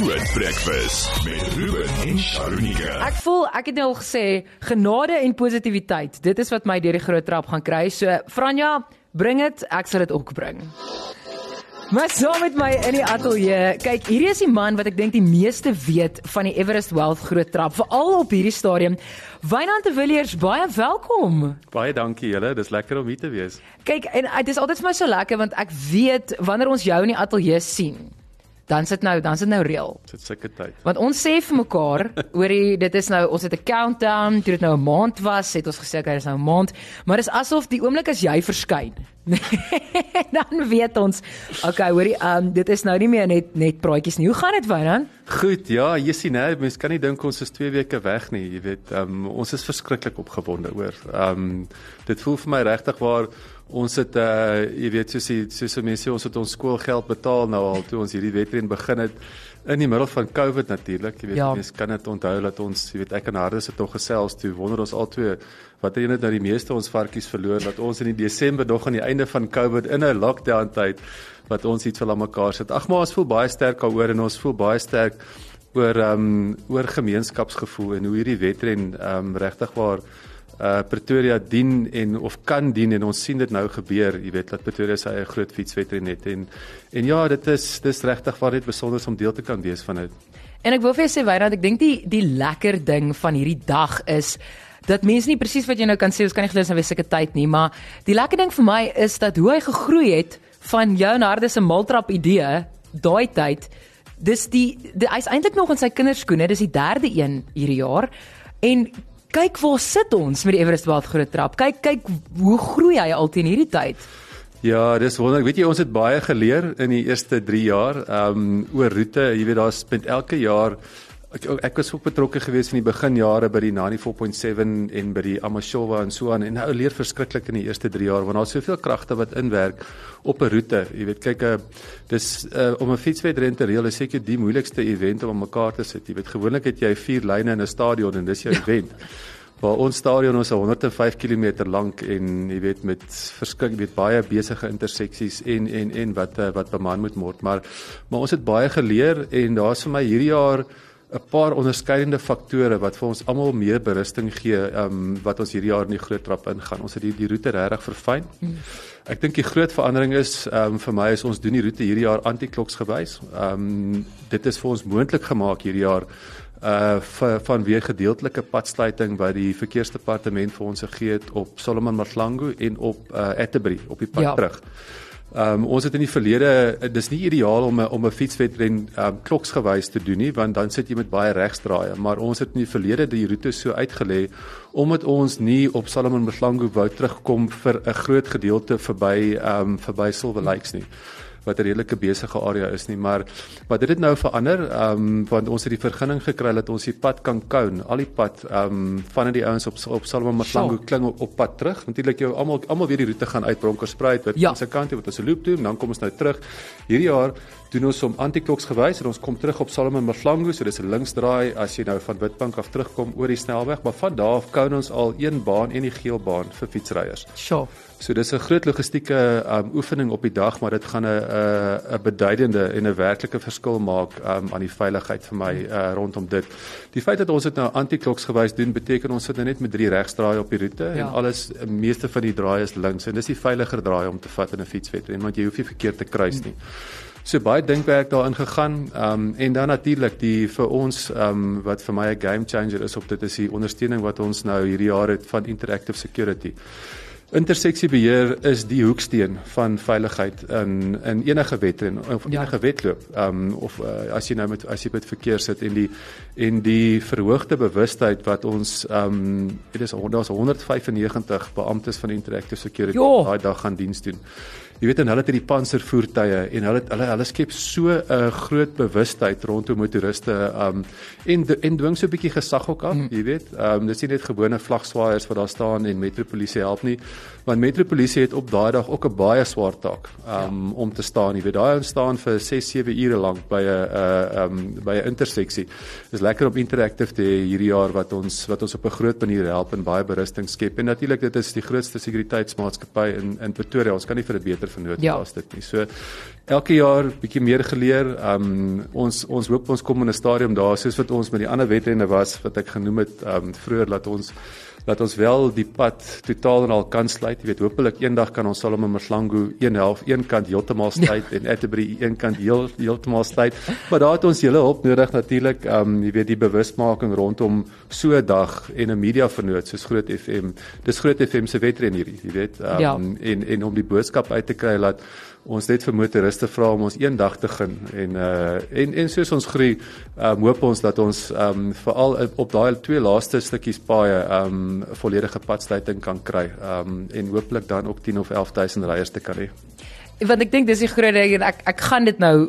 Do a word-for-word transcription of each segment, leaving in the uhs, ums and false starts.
Groot Breakfast met Ruben en Sharonika. Ek voel, ek het nou al gesê, genade en positiwiteit, dit is wat my deur die groot trap gaan kry. So, Franja, bring het, ek sal dit ook bring. Maar saam met my in die ateljee, kyk, hierdie is die man wat ek dink die meeste weet van die Everest Wealth groot trap, veral op hierdie stadium. Wynand de Villiers, baie welkom. Baie dankie julle, dis lekker om hier te wees. Kyk, en dit is altyd vir my so lekker, want ek weet, wanneer ons jou in die ateljee sien, dan sit nou, dan sit nou reël. Dit is sulke tyd. Want ons sê vir mekaar, hoorie, dit is nou, ons het 'n countdown, toe dit nou 'n maand was, het ons gesê, okay, dit is nou 'n maand, maar dis asof die oomblik as jy verskyn, dan weet ons, okay, hoorie, um, dit is nou nie meer net, net praatjies nie. Hoe gaan dit, Wynand? Goed, ja, jy sien, hè, mens kan nie dink ons is twee weke weg nie, jy weet, um, ons is verskriklik opgewonde oor. Um, dit voel vir my regtig waar, ons het, uh, jy weet, soos, die, soos die mense, ons het ons skoolgeld betaal nou al, toe ons hierdie wedren begin het, in die middel van COVID natuurlik, jy weet, ja. Mens kan dit onthou, dat ons, jy weet, ek en Hardes het nog gesels, toe wonder ons al twee, wat het nou die meeste ons varkies verloor, dat ons in die Desember nog aan die einde van COVID, in 'n lockdown tyd, wat ons iets wil aan mekaar sit. Ag, maar ons voel baie sterk daaroor, en ons voel baie sterk oor, um, oor gemeenskapsgevoel, en hoe hierdie wedren, um, regtig waar, Uh, Pretoria dien en of kan dien en ons sien dit nou gebeur, jy weet dat Pretoria sy eie groot fietswedren het en en ja, dit is dis regtig waar dit besonder om deel te kan wees van dit. En ek wil vir jou sê, Wynand, ek dink die die lekker ding van hierdie dag is dat mense nie presies wat jy nou kan sê, ons kan nie glo nou weer sulke tyd nie, maar die lekker ding vir my is dat hoe hy gegroei het van jou en Harde se maltrap idee daai tyd. Dis die, die hy's eintlik nog in sy kinderskoene, dis die derde een hierdie jaar en kyk waar sit ons met die Everest Wealth groot trap. Kyk, kyk hoe groei hy al teen hierdie tyd. Ja, dis wonderlik. Weet jy, ons het baie geleer in die eerste drie jaar um, oor roete. Jy weet, daar spend elke jaar, ek, ek was ook betrokke geweest in die beginjare by die ninety-four point seven en by die Amashowa en so aan. En nou leer verskriklik in die eerste drie jaar, want daar is soveel kragte wat inwerk op 'n roete. Jy weet, kyk, uh, dis uh, om 'n fietswedren te reël is seker die moeilikste event om aan mekaar te sit. Jy weet, gewoonlik het jy vier lyne in 'n stadion en dis jou event. Waar ons stadion is honderd en vyf kilometer lank en jy weet met verskrik weet baie besige interseksies en en en wat wat beman moet word, maar maar ons het baie geleer en daar's vir my hierdie jaar 'n paar onderskeidende faktore wat vir ons almal meer berusting gee, um, wat ons hierdie jaar in die groot trap ingaan. Ons het die, die roete regtig verfyn. Mm. Ek dink die groot verandering is, um, vir my is ons doen die roete hierdie jaar anti-kloks gewys. Um, dit is vir ons moontlik gemaak hierdie jaar, uh, vanweë gedeeltelike padsluiting wat die verkeersdepartement vir ons gegee het op Solomon Mahlangu en op uh, Atterbury, op die pad ja. terug. Um, ons het in die verlede, dis nie ideaal om 'n om 'n fietswedren um, kloksgewys te doen nie, want dan sit jy met baie regsdraaie, maar ons het in die verlede die roete so uitgelê omdat ons nie op Solomon Mahlangu wou terugkom vir 'n groot gedeelte verby um, verby Silver Lakes nie, wat 'n redelike besige area is nie, maar wat dit het nou verander, um, want ons het die vergunning gekry dat ons die pad kan koun, al die pad um, van die ouens op op Solomon Mahlangu kling op, op pad terug. Natuurlik jou almal almal weer die roete gaan uit Bronkhorstspruit wat ja. aan sy kant het wat ons 'n loop doen, dan kom ons nou terug. Hierdie jaar doen ons om anti-kloks gewys en ons kom terug op Solomon Mahlangu, so dis 'n linksdraai as jy nou van Witbank af terugkom oor die snelweg, maar van daar af koun ons al een baan en die geel baan vir fietsryers. Sure. So dis 'n groot logistieke um, oefening op die dag, maar dit gaan 'n 'n 'n beduidende en 'n werklike verskil maak um, aan die veiligheid vir my uh, rondom dit. Die feit dat ons dit nou anti-kloks gewys doen, beteken ons sit nou net met drie regsdraaie op die roete ja. en alles, meeste van die draaie is links en dis die veiliger draai om te vat in 'n fietswedren, want jy hoef nie verkeerd te kruis nie. So baie dinkwerk daarin gegaan, um, en dan natuurlik die vir ons um, wat vir my 'n game changer is op dit is die ondersteuning wat ons nou hierdie jaar het van Interactive Security. Interseksiebeheer is die hoeksteen van veiligheid in in enige wedren of enige ja. wedloop, um, of uh, as jy nou met as jy met verkeer sit en die en die verhoogde bewustheid wat ons um, dit is daar's honderd vyfennegentig beamptes van Interactive Security daai dag gaan diens doen. Jy weet en hulle het die panservoertuie en hulle hulle hulle skep so 'n uh, groot bewustheid rondom motoriste um, en en dwing so 'n bietjie gesag ook af, mm. jy weet. Um, dis nie net gewone vlagswaaiers wat daar staan en metropolisie help nie, want metropolisie het op daai dag ook 'n baie swaar taak um, ja. om te staan. Jy weet daai ons staan vir ses sewe ure lank by 'n uh, um, by 'n interseksie. Dis lekker om interactive te hê hierdie jaar wat ons wat ons op 'n groot manier help en baie berusting skep. En natuurlik dit is die grootste sekuriteitsmaatskappy in in Pretoria. Ons kan nie vir 'n beter kilometer vernoot Ja. was dit nie. So elke jaar bietjie meer geleer. Um, ons ons hoop ons kom in 'n stadium daar soos wat ons met die ander wedrenne was wat ek genoem het um, vroeër, dat ons dat ons wel die pad totaal en al kan sluit. Jy weet, hopelik eendag kan ons Solomon Mhlanga een helf, een kant heeltemal sluit en Atterbury een kant heel heeltemal sluit. Maar daar het ons julle hulp nodig natuurlik. Um, jy weet, die bewusmaking rondom so 'n dag en 'n media vernoot soos Groot F M. Dis Groot F M se wedren hierdie, jy weet. Um, Ja. en en om die boodskap uit te kry dat ons net vir motoriste vra om ons een dag te gun en uh, en en soos ons groei, um, hoop ons dat ons um, veral op daai twee laaste stukkies paaie um, volledige padsluiting kan kry um, en hooplik dan ook tien of elf duisend ryers te kan hê. Want ek dink dis die groot ding en ek ek gaan dit nou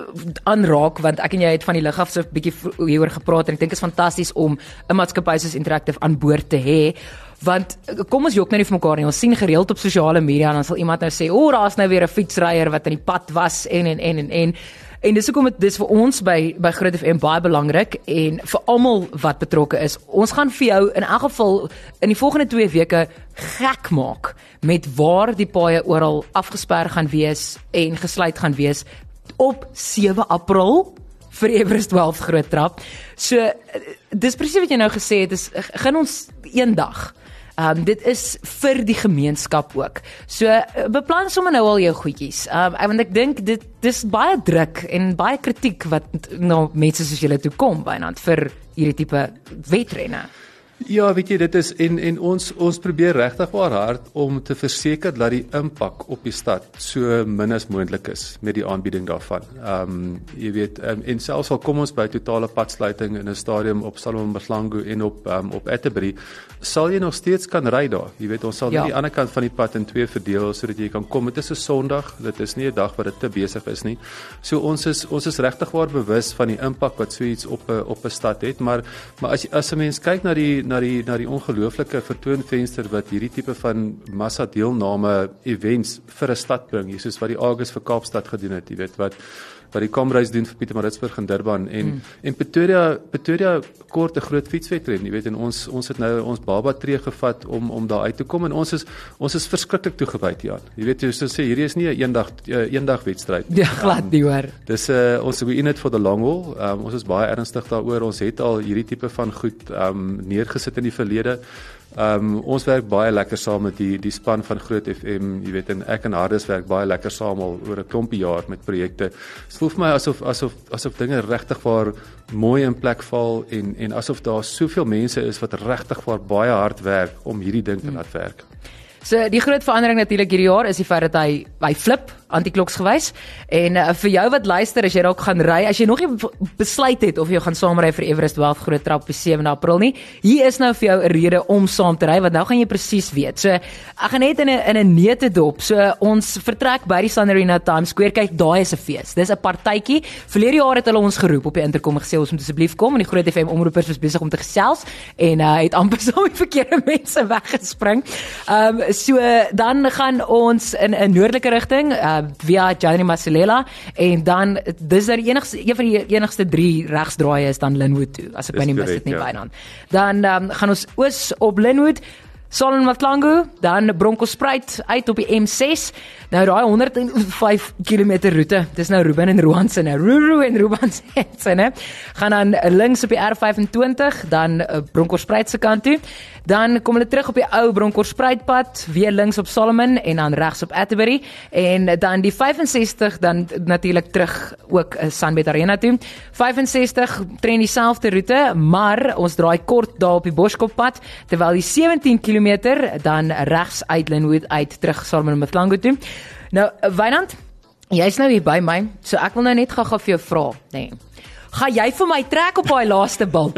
aanraak want ek en jy het van die lug af so 'n bietjie hieroor gepraat en ek dink dit is fantasties om 'n maatskappy soos Interactive aan boord te hê. Want kom ons jok nou nie vir mekaar nie. Ons sien gereeld op sosiale media en dan sal iemand nou sê, "O, oh, daar's nou weer 'n fietsryer wat in die pad was en en en en en." En dis hoekom dit dis vir ons by by Groot F M baie belangrik en vir almal wat betrokke is. Ons gaan vir jou in elk geval in die volgende twee weke gek maak met waar die paaie oral afgesper gaan wees en gesluit gaan wees op sewe April vir Everest twaalf groot trap. So dis presies wat jy nou gesê het, is gaan ons eendag. Um, dit is vir die gemeenskap ook. So beplan sommer nou al jou goedjies. Um, want ek dink dit dis baie druk en baie kritiek wat na mense soos julle toe kom bynand vir hierdie tipe wedrenne. Ja, weet jy, dit is en en ons ons probeer regtig waar hard om te verseker dat die impak op die stad so min as moontlik is met die aanbieding daarvan. Ehm um, jy weet, um, en selfs al kom ons by totale padsluiting in 'n stadium op Solomon Mhlanga en op um, op Atterbury, sal jy nog steeds kan ry daar. Jy weet, ons sal Ja. net die ander kant van die pad in twee verdeel sodat jy kan kom. Dit is 'n Sondag, dit is nie 'n dag wat dit te besig is nie. So ons is ons is regtig waar bewus van die impak wat so iets op 'n op 'n stad het, maar maar as as 'n mens kyk na die na die na die ongelooflike vertoonvenster wat hierdie tipe van massa deelname events vir 'n stad bring, soos wat die August vir Kaapstad gedoen het, jy weet, wat wat die Comrades doen vir Pietermaritzburg en Durban en mm. en Pretoria Pretoria kort 'n groot fietswedren, jy weet, en ons ons het nou ons baba tree gevat om om daar uit te kom en ons is ons is verskriklik toegewy hieraan. Jy weet, jy so sê hierdie is nie 'n eendag eendag wedstryd nie. Ja, glad nie hoor. Dis 'n uh, ons we in it for the long haul. Um, ons is baie ernstig daaroor. Ons het al hierdie tipe van goed um neergesit in die verlede. Um, ons werk baie lekker saam met die die span van Groot F M, jy weet, en ek en Hardes werk baie lekker saam al oor 'n klompie jaar met projekte. Dit voel vir my asof asof asof dinge regtig waar mooi in plek val en en asof daar soveel mense is wat regtig waar baie hard werk om hierdie ding te laat werk. So die groot verandering natuurlik hierdie jaar is die feit dat hy hy flip antikloks gewys en uh, vir jou wat luister, as jy dalk gaan ry, as jy nog nie besluit het of jy gaan saamry vir Everest twaalf groot trap op die sewende April nie, hier is nou vir jou 'n rede om saam te ry, want nou gaan jy presies weet. So ek gaan net in 'n in 'n neutedop. So ons vertrek by die Sun Arena Times Square. Kyk, daai is 'n fees. Dis 'n partytjie. Verlede jaar het hulle ons geroep op die interkom gesê ons moet asseblief kom en die Groot F M omroepers was besig om te gesels en uh, het amper saam die verkeerde mense weggespring. Um so dan gaan ons in 'n noordelike rigting uh, via Johnny Masilela en dan dis daar die enigste een van die enigste drie regsdraaie is dan Lynnwood toe, as ek my nie mis dit nie ja. byna. Dan um, gaan ons oos op Lynnwood, Solomon Mhlanga, dan Bronkhorstspruit uit op die M ses. Nou daai honderd en vyf kilometer roete. Dis nou Ruben en Roan se nou. Ruru en Ruben se né. Gaan dan links op die R vyf en twintig, dan uh, Bronkhorstspruit se kant toe. Dan kom hulle terug op die ou Bronkhorstspruitpad, weer links op Solomon en dan regs op Atterbury en dan die vyf en sestig dan natuurlik terug ook uh, Sunbet Arena toe. vyf en sestig tren dieselfde roete, maar ons draai kort daar op die Boskopad terwyl die sewentien kilometer dan regs uit Lynnwood uit terug Solomon Mhlanga toe. Nou Wynand, jy's nou hier by my, so ek wil nou net gou-gou vir jou vra, nê. Nee. Gaan jy vir my trek op daai laaste bult?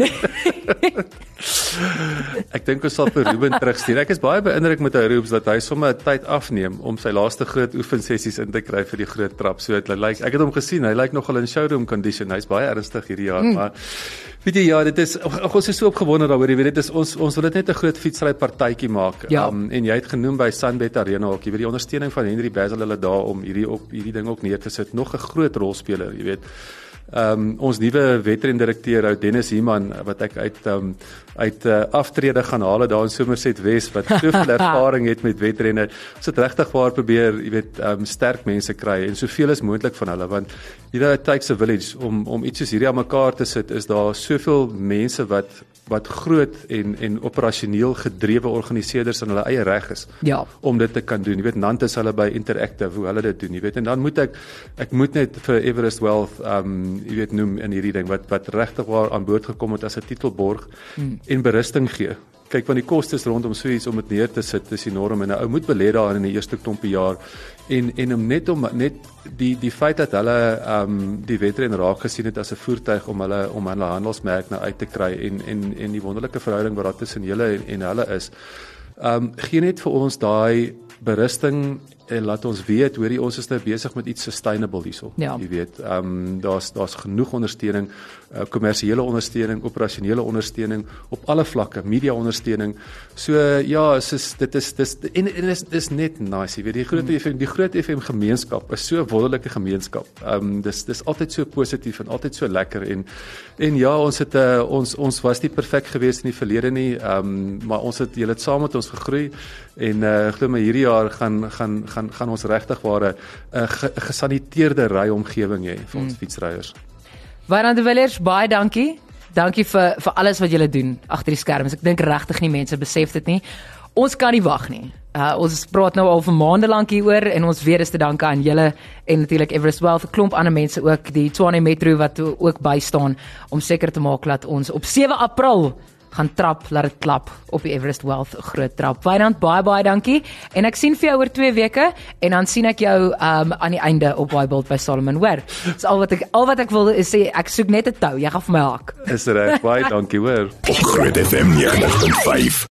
Ek dink ons sal vir Ruben terugstuur. Ek is baie beïndruk met hy roeps dat hy sommer tyd afneem om sy laaste groot oefensessies in te kry vir die groot trap. So dit lyk, ek het hom gesien, hy lyk nogal in showroom condition. Hy's baie ernstig hierdie jaar, mm. maar weet jy, ja, dit is ag, ons is so opgewonde daaroor, jy weet, dit is ons ons wil dit net 'n groot fietsry partytjie maak. Ja. Um, en jy het genoem by Sunbet Arena ook, jy weet, die ondersteuning van Henry Basil hulle daar om hierdie op hierdie ding ook neer te sit, nog 'n groot rolspeler, jy weet. Ehm um, ons nuwe wedrendirekteur ou Dennis Human wat ek uit ehm um, uit uh, aftrede gaan haal daar in Somerset Wes wat soveel ervaring het met wedrenne. Ons het regtig waar probeer, jy weet, ehm um, sterk mense kry en soveel as moontlik van hulle want you know it takes a village om om iets soos hierdie aan mekaar te sit. Is daar soveel mense wat wat groot en en operasioneel gedrewe organiseerders aan hulle eie reg is ja. om dit te kan doen. Jy weet, Nantes hulle by Interactive hoe hulle dit doen, jy weet. En dan moet ek ek moet net vir Everest Wealth um jy weet noem in hierdie ding wat wat regtig waar aan boord gekom het as 'n titelborg hmm. en berusting gee. Kyk, want die kostes rondom so iets om dit neer te sit is enorm en 'n ou moet belê daarin in die eerste klompie jaar en en om net om net die die feit dat hulle um die wedren raak gesien het as 'n voertuig om hulle om hulle handelsmerk nou uit te kry en en en die wonderlike verhouding wat daar tussen julle en, en hulle is. Um gee net vir ons daai berusting en laat ons weet, hoorie, ons is nou besig met iets sustainable hierso. Ja. Jy weet, ehm um, daar's daar's genoeg ondersteuning, uh, kommersiële ondersteuning, operasionele ondersteuning op alle vlakke, media ondersteuning. So uh, ja, is, is dit is dis en en is dis net nice, jy weet, die groot F M, die groot F M gemeenskap is so 'n wonderlike gemeenskap. Ehm um, dis dis altyd so positief en altyd so lekker en en ja, ons het uh, ons ons was nie perfek geweest in die verlede nie, ehm um, maar ons het julle het saam met ons gegroei en uh, glo my hierdie jaar gaan gaan gaan gaan ons regtig ware 'n uh, gesaniteerde ryomgewing hê vir ons mm. fietsryers. Wynand de Villiers, baie dankie. Dankie vir vir alles wat julle doen agter die skerms. Ek dink regtig nie mense besef dit nie. Ons kan nie wag nie. Uh, ons praat nou al vir maande lank hieroor en ons weer is te danke aan julle en natuurlik Everest Wealth, 'n klomp ander mense ook, die Tshwane Metro wat ook bystaan om seker te maak dat ons op sewe April gaan trap, laat dit klap op die Everest Wealth groot trap. Wynand, baie baie dankie en ek sien vir jou oor twee weke en dan sien ek jou um, aan die einde op Waaibold by Solomon, hoor. So al wat ek al wat ek wil is sê ek soek net 'n tou, jy gaan vir my hak. Is reg, baie dankie, hoor. Op Groot F M ninety punt five